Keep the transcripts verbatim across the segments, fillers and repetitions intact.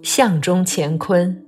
相中乾坤。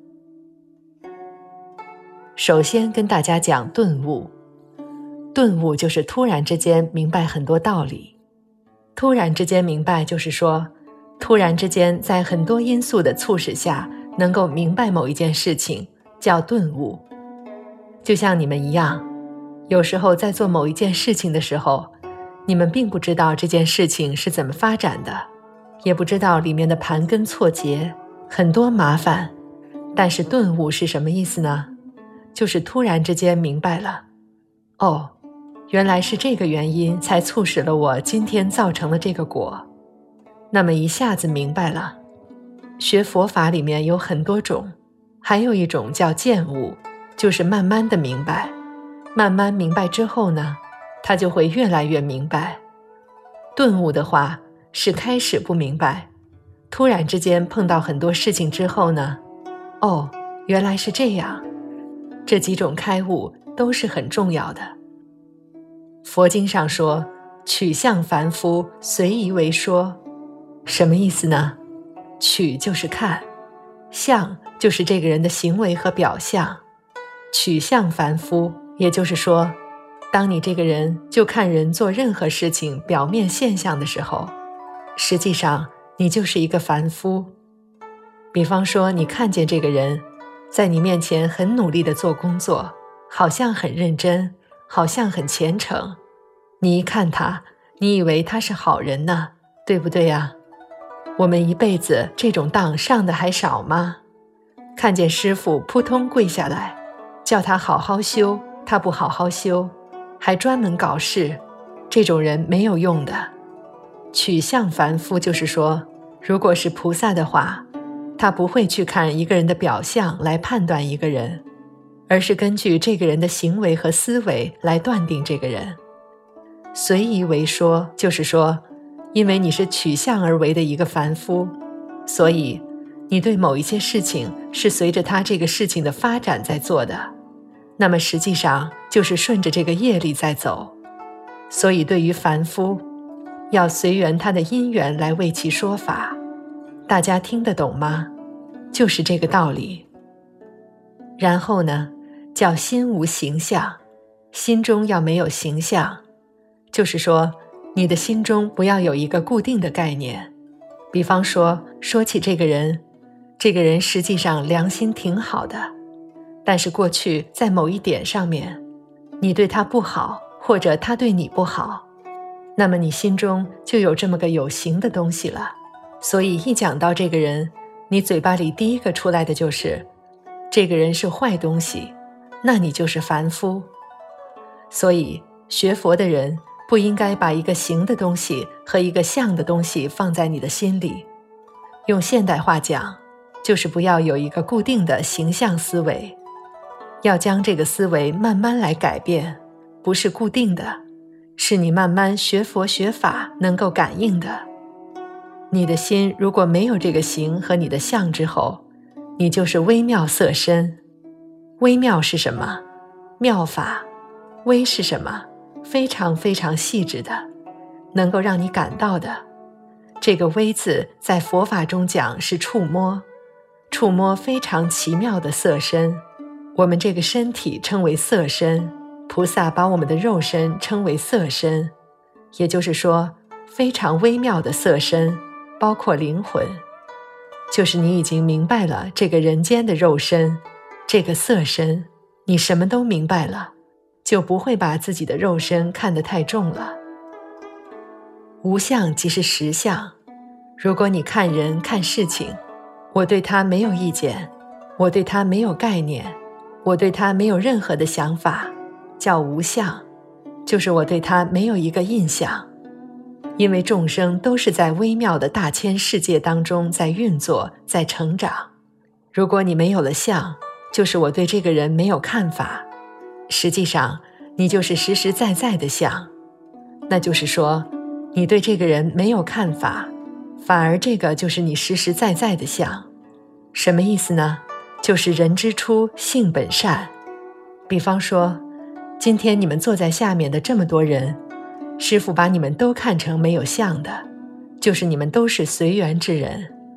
首先跟大家讲顿悟。顿悟就是突然之间明白很多道理。突然之间明白就是说，突然之间在很多因素的促使下能够明白某一件事情，叫顿悟。就像你们一样，有时候在做某一件事情的时候，你们并不知道这件事情是怎么发展的，也不知道里面的盘根错节，很多麻烦。但是顿悟是什么意思呢？就是突然之间明白了，哦，原来是这个原因才促使了我今天造成了这个果。那么一下子明白了。学佛法里面有很多种，还有一种叫见悟，就是慢慢的明白。慢慢明白之后呢，他就会越来越明白。顿悟的话是开始不明白，突然之间碰到很多事情之后呢，哦，原来是这样。这几种开悟都是很重要的。佛经上说，取相凡夫，随意为说。什么意思呢？取就是看，相就是这个人的行为和表象。取相凡夫，也就是说，当你这个人就看人做任何事情表面现象的时候，实际上你就是一个凡夫。比方说，你看见这个人在你面前很努力地做工作，好像很认真，好像很虔诚，你一看他，你以为他是好人呢，对不对呀？我们一辈子这种当上的还少吗？看见师父扑通跪下来，叫他好好修，他不好好修，还专门搞事，这种人没有用的。取相凡夫就是说，如果是菩萨的话，他不会去看一个人的表象来判断一个人，而是根据这个人的行为和思维来断定这个人。随意为说就是说，因为你是取相而为的一个凡夫，所以你对某一些事情是随着他这个事情的发展在做的，那么实际上就是顺着这个业力在走。所以对于凡夫，要随缘他的因缘来为其说法。大家听得懂吗？就是这个道理。然后呢，叫心无形象，心中要没有形象，就是说你的心中不要有一个固定的概念。比方说，说起这个人，这个人实际上良心挺好的，但是过去在某一点上面，你对他不好，或者他对你不好，那么你心中就有这么个有形的东西了。所以一讲到这个人，你嘴巴里第一个出来的就是这个人是坏东西，那你就是凡夫。所以学佛的人不应该把一个形的东西和一个相的东西放在你的心里。用现代话讲，就是不要有一个固定的形象思维，要将这个思维慢慢来改变，不是固定的，是你慢慢学佛学法能够感应的。你的心如果没有这个形和你的相之后，你就是微妙色身。微妙是什么？妙法。微是什么？非常非常细致的，能够让你感到的。这个微字在佛法中讲是触摸，触摸非常奇妙的色身。我们这个身体称为色身，菩萨把我们的肉身称为色身，也就是说非常微妙的色身，包括灵魂。就是你已经明白了这个人间的肉身，这个色身，你什么都明白了，就不会把自己的肉身看得太重了。无相即是实相。如果你看人看事情，我对他没有意见，我对他没有概念，我对他没有任何的想法，叫无相，就是我对他没有一个印象。因为众生都是在微妙的大千世界当中在运作，在成长。如果你没有了相，就是我对这个人没有看法，实际上你就是实实在在的相。那就是说，你对这个人没有看法，反而这个就是你实实在在的相。什么意思呢？就是人之初性本善。比方说，今天你们坐在下面的这么多人，师父把你们都看成没有相的，就是你们都是随缘之人。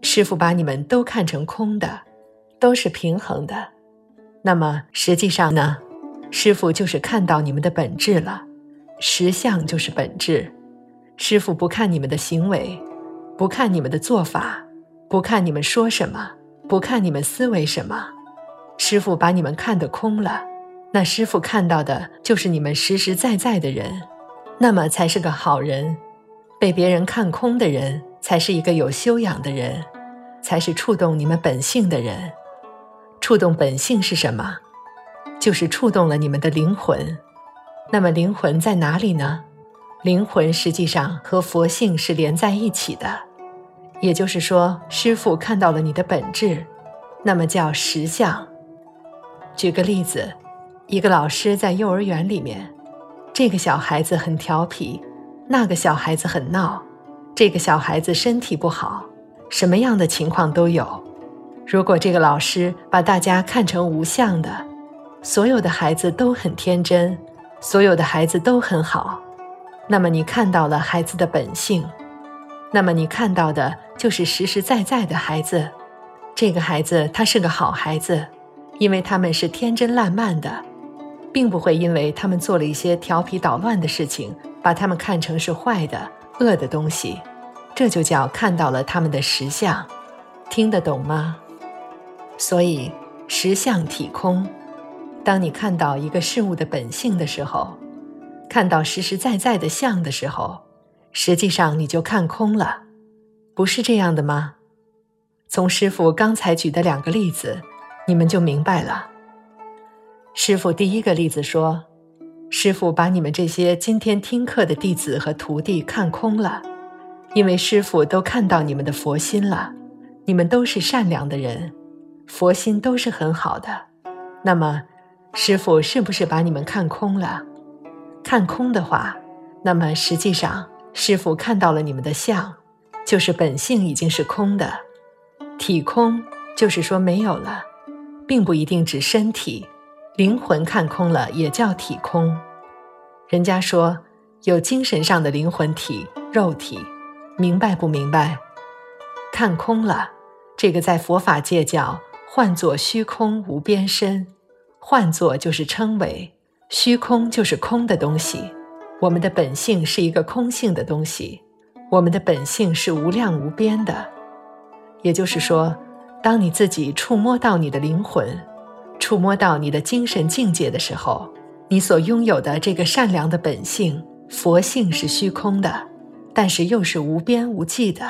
师父把你们都看成空的，都是平衡的。那么实际上呢，师父就是看到你们的本质了，实相就是本质。师父不看你们的行为，不看你们的做法，不看你们说什么，不看你们思维什么，师父把你们看得空了。那师父看到的就是你们实实在在的人，那么才是个好人。被别人看空的人，才是一个有修养的人，才是触动你们本性的人。触动本性是什么？就是触动了你们的灵魂。那么灵魂在哪里呢？灵魂实际上和佛性是连在一起的，也就是说，师父看到了你的本质，那么叫实相。举个例子，一个老师在幼儿园里面，这个小孩子很调皮，那个小孩子很闹，这个小孩子身体不好，什么样的情况都有。如果这个老师把大家看成无相的，所有的孩子都很天真，所有的孩子都很好，那么你看到了孩子的本性，那么你看到的就是实实在在的孩子。这个孩子他是个好孩子，因为他们是天真烂漫的，并不会因为他们做了一些调皮捣乱的事情，把他们看成是坏的、恶的东西。这就叫看到了他们的实相。听得懂吗？所以实相体空，当你看到一个事物的本性的时候，看到实实在在的相的时候，实际上你就看空了，不是这样的吗？从师父刚才举的两个例子，你们就明白了。师父第一个例子说，师父把你们这些今天听课的弟子和徒弟看空了，因为师父都看到你们的佛心了，你们都是善良的人，佛心都是很好的。那么师父是不是把你们看空了？看空的话，那么实际上师父看到了你们的相，就是本性已经是空的。体空就是说没有了，并不一定指身体，灵魂看空了也叫体空。人家说有精神上的灵魂体、肉体，明白不明白？看空了，这个在佛法界叫换作虚空无边身，换作就是称为，虚空就是空的东西。我们的本性是一个空性的东西，我们的本性是无量无边的。也就是说，当你自己触摸到你的灵魂，触摸到你的精神境界的时候，你所拥有的这个善良的本性，佛性是虚空的，但是又是无边无际的。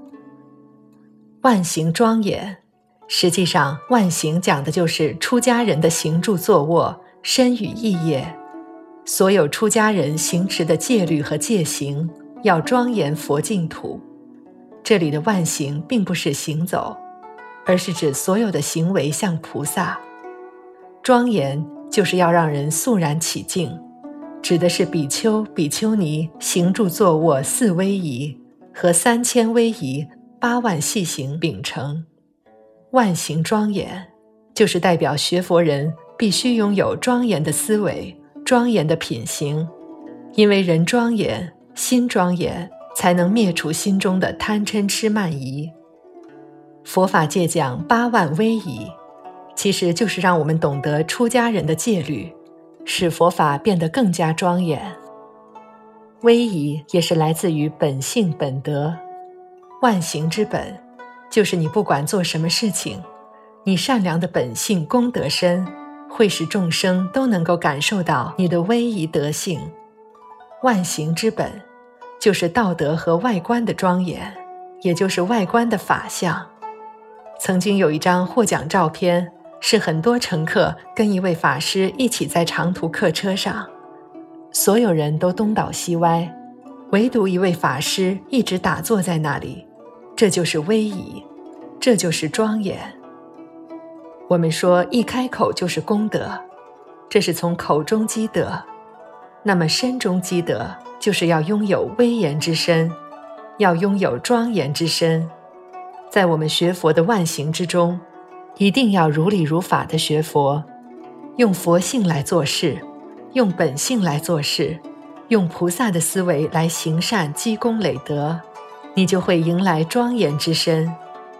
万行庄严，实际上万行讲的就是出家人的行住坐卧、身语意业，所有出家人行持的戒律和戒行，要庄严佛净土。这里的万行并不是行走，而是指所有的行为像菩萨。庄严就是要让人肃然起敬，指的是比丘、比丘尼行住坐卧四威仪和三千威仪、八万细行秉承。万行庄严就是代表学佛人必须拥有庄严的思维、庄严的品行，因为人庄严，心庄严，才能灭除心中的贪嗔痴慢疑。佛法界讲八万威仪，其实就是让我们懂得出家人的戒律，使佛法变得更加庄严。威仪也是来自于本性本德，万行之本，就是你不管做什么事情，你善良的本性功德深，会使众生都能够感受到你的威仪德性。万行之本就是道德和外观的庄严，也就是外观的法相。曾经有一张获奖照片，是很多乘客跟一位法师一起在长途客车上，所有人都东倒西歪，唯独一位法师一直打坐在那里。这就是威仪，这就是庄严。我们说一开口就是功德，这是从口中积德，那么身中积德就是要拥有威严之身，要拥有庄严之身。在我们学佛的万行之中，一定要如理如法的学佛，用佛性来做事，用本性来做事，用菩萨的思维来行善积功累德，你就会迎来庄严之身。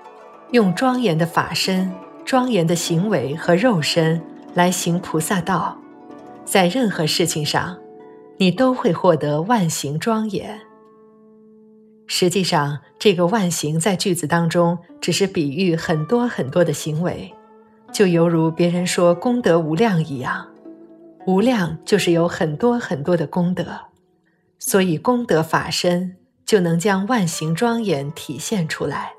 用庄严的法身、庄严的行为和肉身来行菩萨道，在任何事情上，你都会获得万行庄严。实际上，这个万行在句子当中只是比喻很多很多的行为，就犹如别人说功德无量一样，无量就是有很多很多的功德，所以功德法身就能将万行庄严体现出来。